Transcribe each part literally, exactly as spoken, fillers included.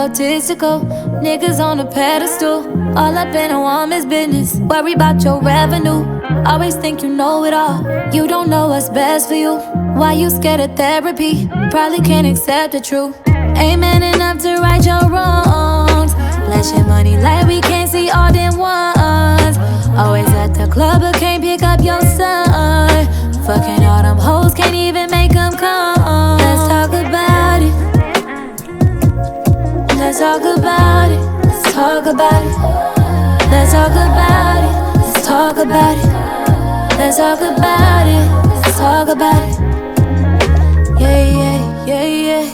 egotistical. Niggas on a pedestal, all up in a woman's business. Worry about your revenue, always think you know it all. You don't know what's best for you. Why you scared of therapy? Probably can't accept the truth. Ain't man enough to right your wrongs. Flashing money like we can't see all them ones. Always at the club but can't pick up your son. Fucking all them hoes, can't even make them come. Let's talk about it. Let's talk about it. Let's talk about it. Let's talk about it. Let's talk about it. Let's talk about it. Let's talk about it. Yeah, yeah, yeah, yeah.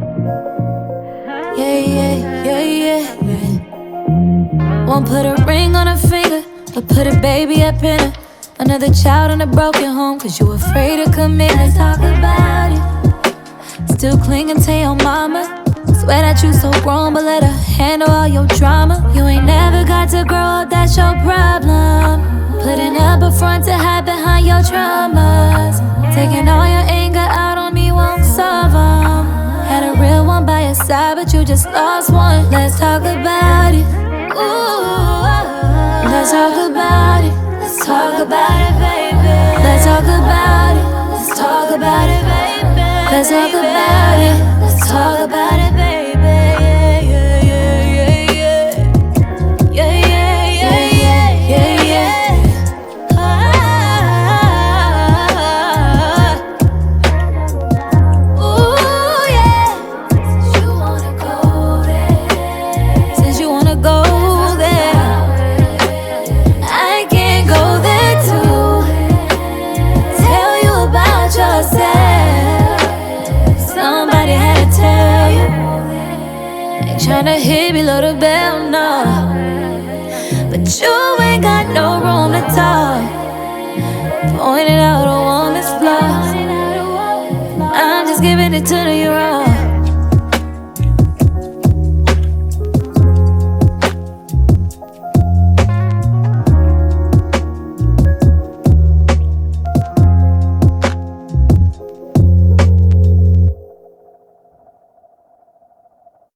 Yeah, yeah, yeah, yeah, yeah. Won't put a ring on her finger, but put a baby up in her. Another child in a broken home, cause you afraid to commit. Let's talk about it. Still clinging to your mama. Swear that you so grown, but let her handle all your drama. You ain't never got to grow up, that's your problem. Putting up a front to hide behind your traumas. Taking all your anger out on me won't solve them. Had a real one by your side, but you just lost one. Let's talk about it. Ooh, let's talk about it. Let's talk about it, baby. Let's talk about it. Let's talk about it, baby. Let's talk about it. Let's talk about it, baby. Yeah, yeah, yeah, yeah, yeah. Yeah, yeah, yeah, yeah, yeah, yeah. Ah, ooh, yeah. Since you wanna go there, since you wanna go there, I can't go there too. Tell you about yourself. Somebody had to tell you. Ain't tryna hit below the bell, no. But you ain't got no room to talk. Pointed out a woman's flaws. I'm just giving it to you raw.